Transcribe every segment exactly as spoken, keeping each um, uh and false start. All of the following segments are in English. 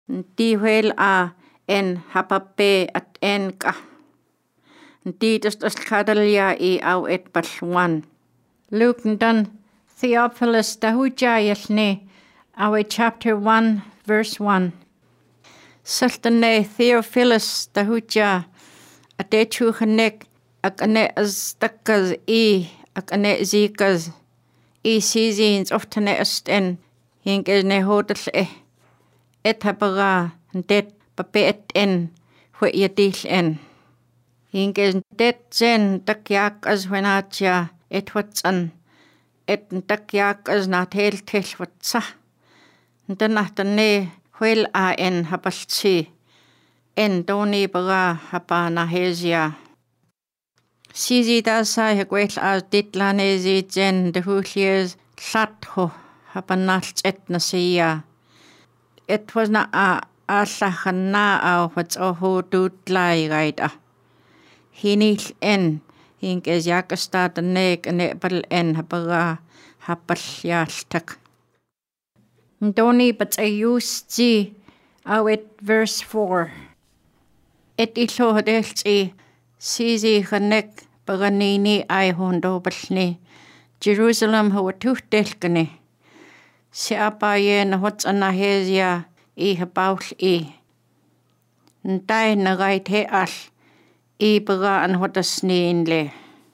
Tihuel a en hapape at en ka. Titus kadalia I au et balwan. Luke dan Theophilus dahujayalne our chapter one verse one. Sultane Theophilus dahuja atechu hanek akane as takkaz I akane zikaz I seasons often esten hinkene hotel eh et hapaga det pape et en hwe yadil en hinkes det zen takyak as wenatja et watsan et takyak as na tel tel watsa ntanatane hwel a en hapalchi en doni baga hapana hezia Sizi da sa hegwel as ditlane zi zen de hulies latho hapanalt et na sia it was na a allachana a what's a ho dutlai gaida hinil en hinkes yakasta de nek ne bal en hapaga hapalyaltak Doni but I used zi awit verse four et ilo hadelti Sizi hanek baganini ai hondo balni Jerusalem ho tuhtelkane Se apa yen what's an ahezia I habaul I Ntai na gait he al I baga an what a sneen le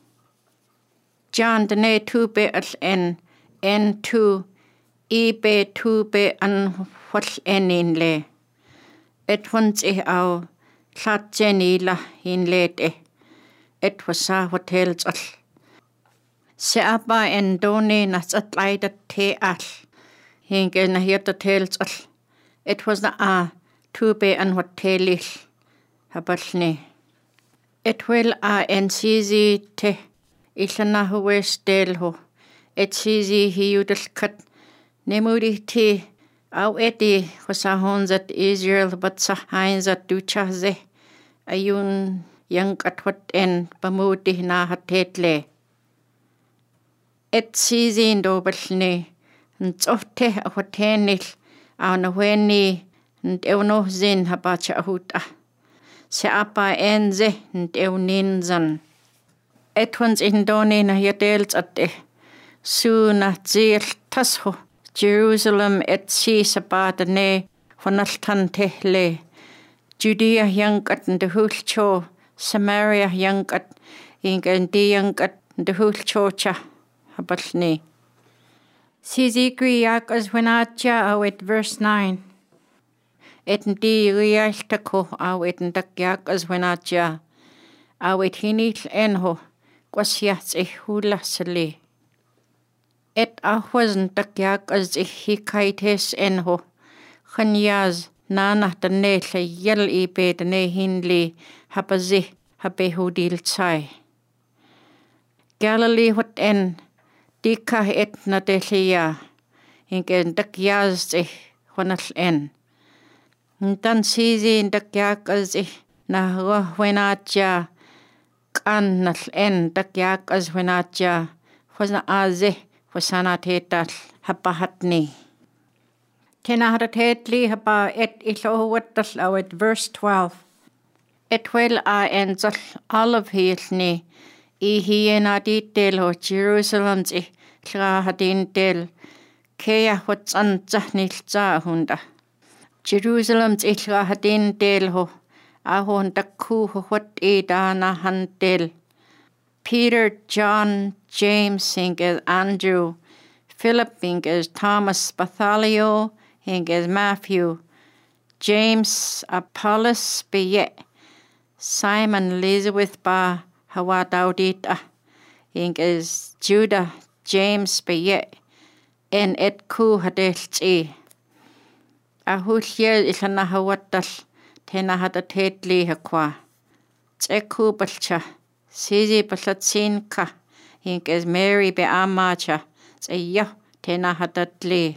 John dene tu be al en en tu I be tu be an what enin le Et once I au Lat jenny la in late Et was sa hotels al Se apa en doni nas at laida te al Hinge na hirta tales al It was na a tu be an hotelil habalni It will a en sizi te Ilana huwes del ho Et sizi hi udal kat Nemuri te Au eti was a honzat Israel but sa hainzat ducha ze Ayun yang at wat en Bamudi na hatetle Et sizi indobalni Ntsofte a hotenil a na weni nteuno zin habacha huta Se apa enze nteuninzan Et wans indoni na yadels ate Su na zil tasho Jerusalem et si sabada ne Vanaltante le Judea yankat nde hulcho Samaria yankat Ingendi yankat nde hulcho cha Habalni Sizi griak as wenatja awit verse nine. Et ndi rialtako awit ndakyak as wenatja. Awit hinil enho kwasiats I hulasali. Et ahwas ndakyak as I hikaites enho. Khanyaz nana dane le yel ibe dane hinli hapazi habehudil tsai. Galilee wat en Dika et na delia Inge ndakyaz I wanal en Ntan sizi ndakyakaz I na wenatja Kan nal en ndakyakaz wenatja Wasna aze wasana tetal hapahatni Tena hatatli hapa et ilo watal awet verse twelve Et wel a enzal olive hilni I hiena ditel ho Jerusalem's I tla hadin del Kea what's an zahnil zahunda Jerusalem's I tla hadin del ho Ahon daku ho what I dana handel Peter, John, James, hinges Andrew Philip, hinges Thomas, Bartholomew, hinges Matthew James, Apollos, Beye Simon, Elizabeth, ba Hawa daudita Hinges Judah James Beye en et ku hadelti Ahulye ilana hawatal tena hadatetli hakwa Tseku balcha Sizi balatsin ka Hinges Mary be amacha Tseya tena hadatli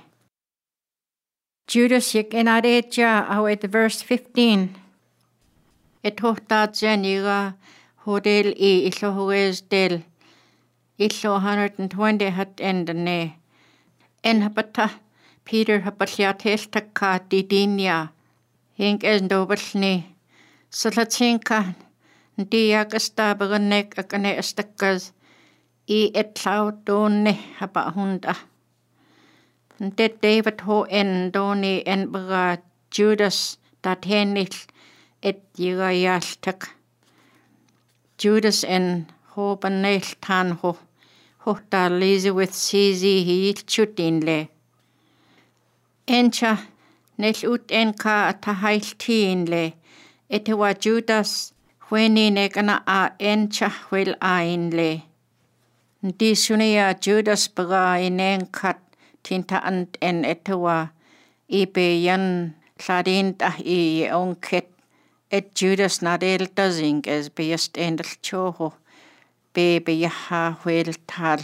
Judas yik enadeja awet verse fifteen Et hohtat jeniga Hodel I ilo huwes del Ilo one hundred twenty hat endane En hapata Peter hapatliat heltaka didinia Inkes dobalni Salatinka Diakasta Baganek Akane Estakas I etlau doni hapa hunda. Det David ho en doni en baga Judas dat henil et jigayaltak. Judas en ho banel tan ho ho da Elizabeth Sizi hi chutinle. Encha nel ut enka atahailtiinle etwa Judas weni nekana a encha wel ainle. Di sunia Judas baga inen kat tinta ant en etwa ibe yan ladin ta i onket et Judas nadel dazing as best endel choho be be yaha wel tal.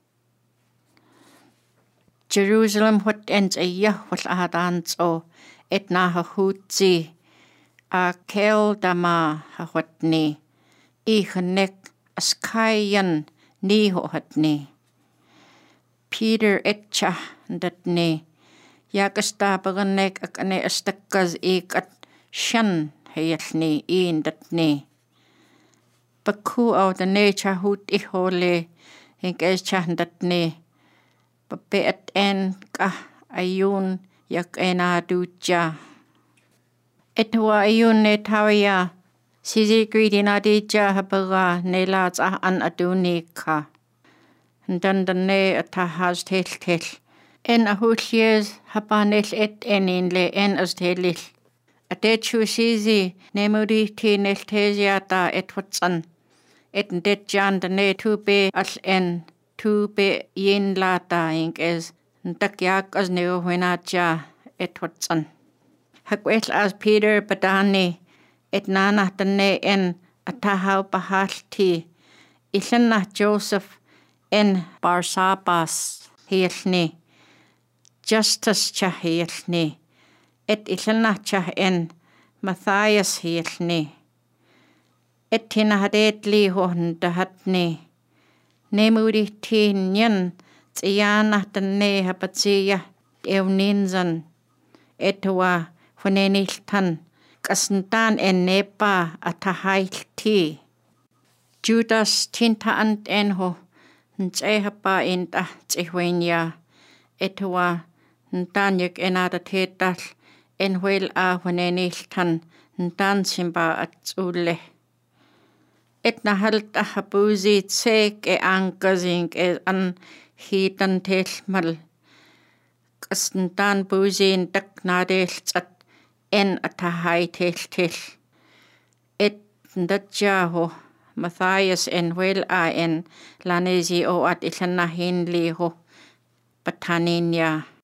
Jerusalem what ends a yahwal adans o et naha hutzi a kel dama ha what ni I genek askayan ni ho hat ni. Peter etcha dat ni yakasta baganek akane astakaz ikat shan hayal ni in dat ni. Baku au da nature hut ihole hink escha dat ni. Papeat en ka ayun yak ena duja. Etwa ayun ne tawaya Sizi gridina dija habaga ne laats ah an aduni ka. Dan ne atahas tel tel. En ahullies habanel et enin le en as telil. Atechu sizi ne muri ti nel teziata et watsan. Et det jan ne tu be al en tu be yin lata ink es. Ntakyak as neo huenacha et watsan. Hakwel as Peter badani. Et nana tane en atahau bahalti. Ilana Joseph en Barsabas hielni. Justus cha hielni. Et ilana cha en Matthias hielni. Et tina hadet li hohn dahatni. Nemuri ti nyan tsiana tane hapatsiya evninzan. Etwa funeniltan. Kasentan en nepa atahailti. Judas tinta ant enho ntsehapa inta tsihwenya etwa ntanyak enada tetal enhuel a huneniltan ntan simba atsulle. Et nahalta hapuzi tsek e ankazing e an hitan telmal. Kasentan buzin tak nadel tsat en atahai tel tel. Et ndatjaho Matthias en wel a en lanezi o at ilana hinli ho pataninya.